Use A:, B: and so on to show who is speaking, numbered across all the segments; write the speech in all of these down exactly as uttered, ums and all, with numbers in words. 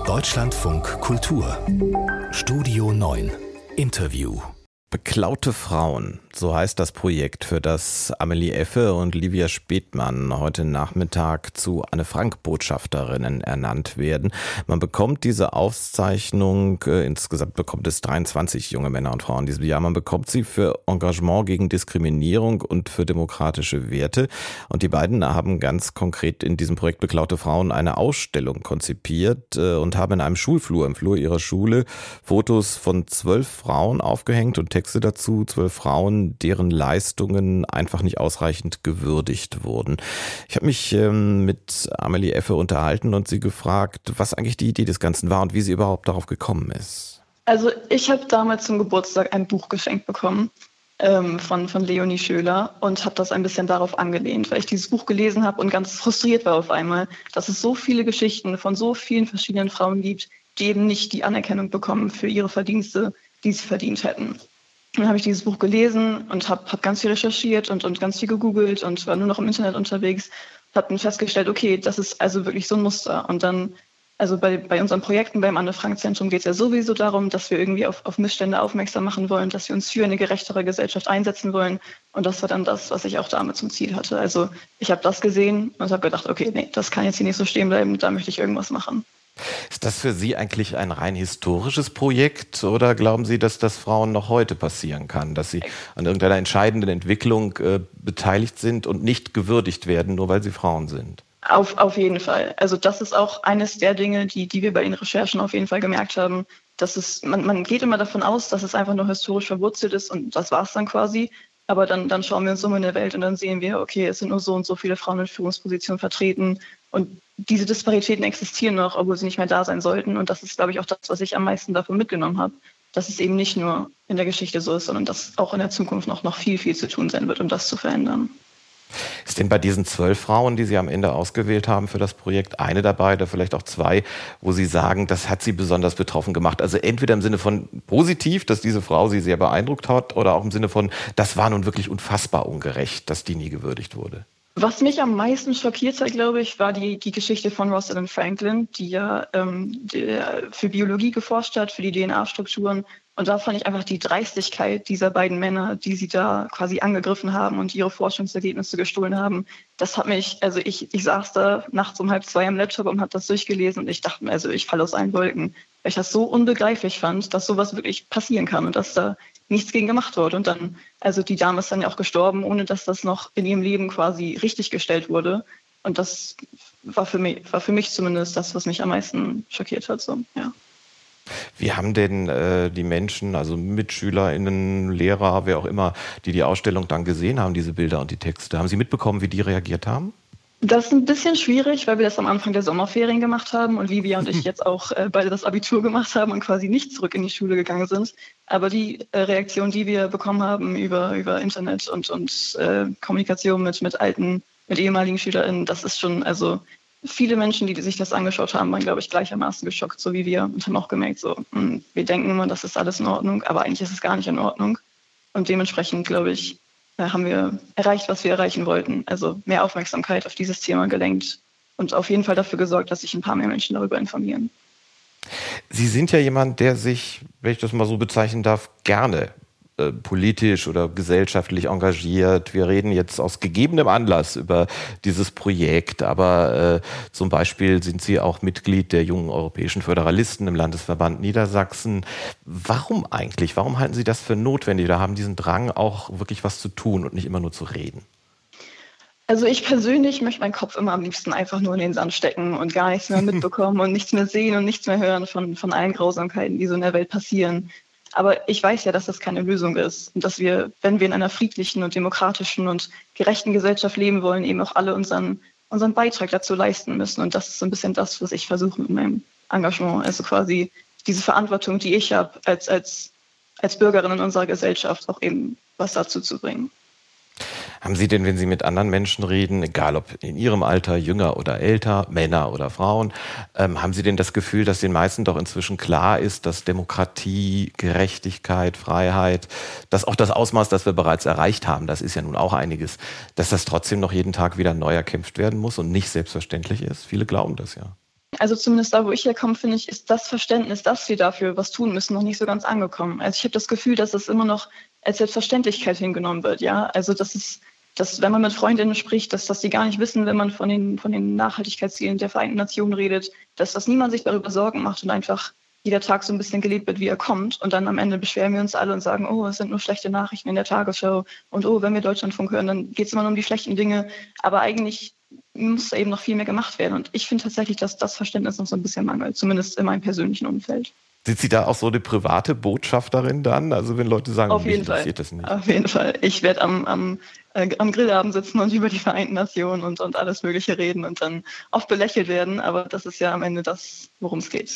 A: Deutschlandfunk Kultur Studio neun Interview. Beklaute Frauen, so heißt das Projekt, für das Amelie Effe und Livia Spethmann heute Nachmittag zu Anne-Frank-Botschafterinnen ernannt werden. Man bekommt diese Auszeichnung, äh, insgesamt bekommt es dreiundzwanzig junge Männer und Frauen in diesem Jahr. Man bekommt sie für Engagement gegen Diskriminierung und für demokratische Werte. Und die beiden haben ganz konkret in diesem Projekt Beklaute Frauen eine Ausstellung konzipiert äh, und haben in einem Schulflur, im Flur ihrer Schule, Fotos von zwölf Frauen aufgehängt und Texte dazu, zwölf Frauen, deren Leistungen einfach nicht ausreichend gewürdigt wurden. Ich habe mich ähm, mit Amelie Effe unterhalten und sie gefragt, was eigentlich die Idee des Ganzen war und wie sie überhaupt darauf gekommen ist.
B: Also ich habe damals zum Geburtstag ein Buch geschenkt bekommen ähm, von, von Leonie Schöler und habe das ein bisschen darauf angelehnt, weil ich dieses Buch gelesen habe und ganz frustriert war auf einmal, dass es so viele Geschichten von so vielen verschiedenen Frauen gibt, die eben nicht die Anerkennung bekommen für ihre Verdienste, die sie verdient hätten. Dann habe ich dieses Buch gelesen und habe hab ganz viel recherchiert und, und ganz viel gegoogelt und war nur noch im Internet unterwegs. Habe dann festgestellt, okay, das ist also wirklich so ein Muster. Und dann, also bei, bei unseren Projekten beim Anne-Frank-Zentrum geht es ja sowieso darum, dass wir irgendwie auf, auf Missstände aufmerksam machen wollen, dass wir uns für eine gerechtere Gesellschaft einsetzen wollen. Und das war dann das, was ich auch damit zum Ziel hatte. Also ich habe das gesehen und habe gedacht, okay, nee, das kann jetzt hier nicht so stehen bleiben, da möchte ich irgendwas machen.
A: Ist das für Sie eigentlich ein rein historisches Projekt oder glauben Sie, dass das Frauen noch heute passieren kann, dass sie an irgendeiner entscheidenden Entwicklung äh, beteiligt sind und nicht gewürdigt werden, nur weil sie Frauen sind?
B: Auf, auf jeden Fall. Also das ist auch eines der Dinge, die, die wir bei den Recherchen auf jeden Fall gemerkt haben, dass es, man, man geht immer davon aus, dass es einfach nur historisch verwurzelt ist und das war es dann quasi. Aber dann, dann schauen wir uns um in der Welt und dann sehen wir, okay, es sind nur so und so viele Frauen in Führungspositionen vertreten und diese Disparitäten existieren noch, obwohl sie nicht mehr da sein sollten. Und das ist, glaube ich, auch das, was ich am meisten davon mitgenommen habe, dass es eben nicht nur in der Geschichte so ist, sondern dass auch in der Zukunft noch, noch viel, viel zu tun sein wird, um das zu verändern.
A: Ist denn bei diesen zwölf Frauen, die Sie am Ende ausgewählt haben für das Projekt, eine dabei oder vielleicht auch zwei, wo Sie sagen, das hat Sie besonders betroffen gemacht? Also entweder im Sinne von positiv, dass diese Frau Sie sehr beeindruckt hat, oder auch im Sinne von, das war nun wirklich unfassbar ungerecht, dass die nie gewürdigt wurde.
B: Was mich am meisten schockiert hat, glaube ich, war die, die Geschichte von Rosalind Franklin, die ja ähm, die für Biologie geforscht hat, für die D N A-Strukturen. Und da fand ich einfach die Dreistigkeit dieser beiden Männer, die sie da quasi angegriffen haben und ihre Forschungsergebnisse gestohlen haben. Das hat mich, also ich, ich saß da nachts um halb zwei am Laptop und habe das durchgelesen und ich dachte mir, also ich falle aus allen Wolken, weil ich das so unbegreiflich fand, dass sowas wirklich passieren kann und dass da nichts gegen gemacht wurde. Und dann, also die Dame ist dann ja auch gestorben, ohne dass das noch in ihrem Leben quasi richtig gestellt wurde. Und das war für mich, war für mich zumindest das, was mich am meisten schockiert hat. So, ja.
A: Wie haben denn äh, die Menschen, also MitschülerInnen, Lehrer, wer auch immer, die die Ausstellung dann gesehen haben, diese Bilder und die Texte, haben Sie mitbekommen, wie die reagiert haben?
B: Das ist ein bisschen schwierig, weil wir das am Anfang der Sommerferien gemacht haben und Livia und ich jetzt auch äh, beide das Abitur gemacht haben und quasi nicht zurück in die Schule gegangen sind. Aber die äh, Reaktion, die wir bekommen haben über, über Internet und, und äh, Kommunikation mit, mit alten, mit ehemaligen SchülerInnen, das ist schon, also viele Menschen, die sich das angeschaut haben, waren, glaube ich, gleichermaßen geschockt, so wie wir, und haben auch gemerkt, so, mh, wir denken immer, das ist alles in Ordnung, aber eigentlich ist es gar nicht in Ordnung. Und dementsprechend, glaube ich, haben wir erreicht, was wir erreichen wollten. Also mehr Aufmerksamkeit auf dieses Thema gelenkt und auf jeden Fall dafür gesorgt, dass sich ein paar mehr Menschen darüber informieren.
A: Sie sind ja jemand, der sich, wenn ich das mal so bezeichnen darf, gerne äh, politisch oder gesellschaftlich engagiert. Wir reden jetzt aus gegebenem Anlass über dieses Projekt, aber äh, zum Beispiel sind Sie auch Mitglied der Jungen Europäischen Föderalisten im Landesverband Niedersachsen. Warum eigentlich? Warum halten Sie das für notwendig oder haben diesen Drang, auch wirklich was zu tun und nicht immer nur zu reden?
B: Also ich persönlich möchte meinen Kopf immer am liebsten einfach nur in den Sand stecken und gar nichts mehr mitbekommen und nichts mehr sehen und nichts mehr hören von, von allen Grausamkeiten, die so in der Welt passieren. Aber ich weiß ja, dass das keine Lösung ist und dass wir, wenn wir in einer friedlichen und demokratischen und gerechten Gesellschaft leben wollen, eben auch alle unseren, unseren Beitrag dazu leisten müssen. Und das ist so ein bisschen das, was ich versuche mit meinem Engagement. Also quasi diese Verantwortung, die ich habe, als, als, als Bürgerin in unserer Gesellschaft auch eben was dazu zu bringen.
A: Haben Sie denn, wenn Sie mit anderen Menschen reden, egal ob in Ihrem Alter, jünger oder älter, Männer oder Frauen, ähm, haben Sie denn das Gefühl, dass den meisten doch inzwischen klar ist, dass Demokratie, Gerechtigkeit, Freiheit, dass auch das Ausmaß, das wir bereits erreicht haben, das ist ja nun auch einiges, dass das trotzdem noch jeden Tag wieder neu erkämpft werden muss und nicht selbstverständlich ist? Viele glauben das ja.
B: Also zumindest da, wo ich herkomme, finde ich, ist das Verständnis, dass wir dafür was tun müssen, noch nicht so ganz angekommen. Also ich habe das Gefühl, dass es immer noch als Selbstverständlichkeit hingenommen wird. Ja, also das ist, dass wenn man mit Freundinnen spricht, dass, dass die gar nicht wissen, wenn man von den, von den Nachhaltigkeitszielen der Vereinten Nationen redet, dass das niemand sich darüber Sorgen macht und einfach jeder Tag so ein bisschen gelebt wird, wie er kommt. Und dann am Ende beschweren wir uns alle und sagen, oh, es sind nur schlechte Nachrichten in der Tagesschau. Und oh, wenn wir Deutschlandfunk hören, dann geht es immer nur um die schlechten Dinge. Aber eigentlich muss da eben noch viel mehr gemacht werden. Und ich finde tatsächlich, dass das Verständnis noch so ein bisschen mangelt, zumindest in meinem persönlichen Umfeld.
A: Sind Sie da auch so eine private Botschafterin dann? Also wenn Leute sagen,
B: auf jeden Fall.
A: Das nicht.
B: Auf jeden Fall. Ich werde am, am, äh, am Grillabend sitzen und über die Vereinten Nationen und, und alles Mögliche reden und dann oft belächelt werden. Aber das ist ja am Ende das, worum es geht.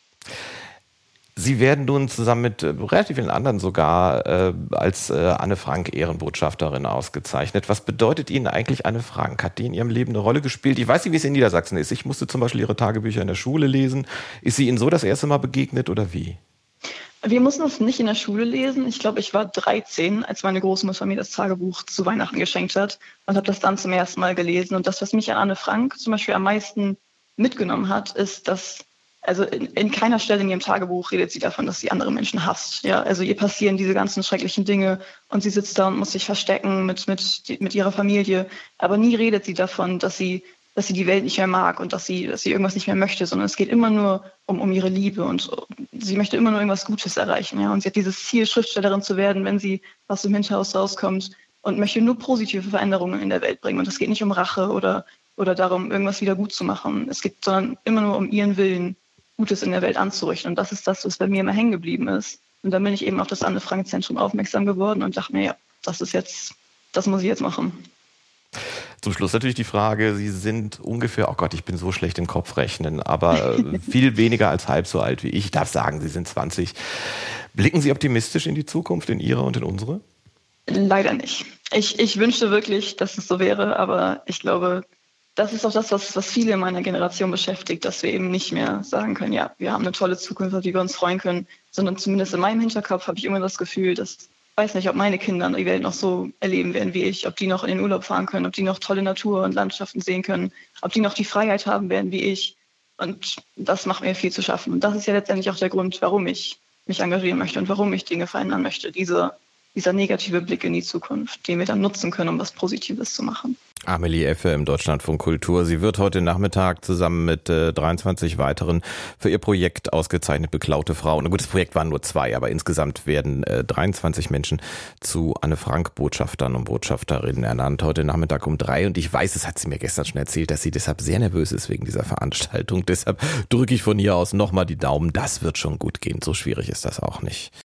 A: Sie werden nun zusammen mit äh, relativ vielen anderen sogar äh, als äh, Anne Frank Ehrenbotschafterin ausgezeichnet. Was bedeutet Ihnen eigentlich Anne Frank? Hat die in Ihrem Leben eine Rolle gespielt? Ich weiß nicht, wie es in Niedersachsen ist. Ich musste zum Beispiel ihre Tagebücher in der Schule lesen. Ist sie Ihnen so das erste Mal begegnet oder wie?
B: Wir mussten es nicht in der Schule lesen. Ich glaube, ich war dreizehn, als meine Großmutter mir das Tagebuch zu Weihnachten geschenkt hat und habe das dann zum ersten Mal gelesen. Und das, was mich an Anne Frank zum Beispiel am meisten mitgenommen hat, ist, dass Also in, in keiner Stelle in ihrem Tagebuch redet sie davon, dass sie andere Menschen hasst. Ja, also ihr passieren diese ganzen schrecklichen Dinge und sie sitzt da und muss sich verstecken mit, mit, mit ihrer Familie. Aber nie redet sie davon, dass sie, dass sie die Welt nicht mehr mag und dass sie, dass sie irgendwas nicht mehr möchte, sondern es geht immer nur um, um ihre Liebe und sie möchte immer nur irgendwas Gutes erreichen. Ja, und sie hat dieses Ziel, Schriftstellerin zu werden, wenn sie aus dem Hinterhaus rauskommt und möchte nur positive Veränderungen in der Welt bringen. Und es geht nicht um Rache oder, oder darum, irgendwas wieder gut zu machen. Es geht sondern immer nur um ihren Willen, Gutes in der Welt anzurichten. Und das ist das, was bei mir immer hängen geblieben ist. Und dann bin ich eben auf das Anne Frank Zentrum aufmerksam geworden und dachte mir, ja, das ist jetzt, das muss ich jetzt machen.
A: Zum Schluss natürlich die Frage, Sie sind ungefähr, oh Gott, ich bin so schlecht im Kopfrechnen, aber viel weniger als halb so alt wie ich. Ich darf sagen, Sie sind zwanzig. Blicken Sie optimistisch in die Zukunft, in Ihre und in unsere?
B: Leider nicht. Ich, ich wünschte wirklich, dass es so wäre, aber ich glaube, das ist auch das, was, was viele in meiner Generation beschäftigt, dass wir eben nicht mehr sagen können, ja, wir haben eine tolle Zukunft, auf die wir uns freuen können, sondern zumindest in meinem Hinterkopf habe ich immer das Gefühl, dass ich weiß nicht, ob meine Kinder die Welt noch so erleben werden wie ich, ob die noch in den Urlaub fahren können, ob die noch tolle Natur und Landschaften sehen können, ob die noch die Freiheit haben werden wie ich. Und das macht mir viel zu schaffen. Und das ist ja letztendlich auch der Grund, warum ich mich engagieren möchte und warum ich Dinge verändern möchte. Diese, dieser negative Blick in die Zukunft, den wir dann nutzen können, um was Positives zu machen.
A: Amelie Effe im Deutschlandfunk Kultur. Sie wird heute Nachmittag zusammen mit äh, dreiundzwanzig weiteren für ihr Projekt ausgezeichnet Beklaute Frauen. Ein gutes Projekt waren nur zwei, aber insgesamt werden äh, dreiundzwanzig Menschen zu Anne Frank Botschaftern und Botschafterinnen ernannt. Heute Nachmittag um drei. Und ich weiß, es hat sie mir gestern schon erzählt, dass sie deshalb sehr nervös ist wegen dieser Veranstaltung. Deshalb drücke ich von hier aus nochmal die Daumen. Das wird schon gut gehen. So schwierig ist das auch nicht.